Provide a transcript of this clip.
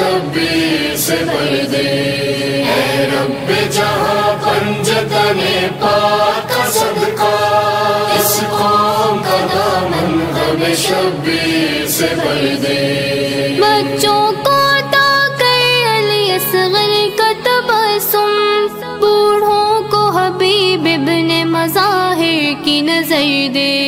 शब्बीर से भर दे। ऐ रब्बे जहाँ पंजतने पाक का सदका, इस कौम का दामन हमें शब्बीर से भर दे। बच्चों को अता कर अली असगर का तबस्सुम, बूढ़ों को हबीब इब्ने मज़ाहिर की नजर दे।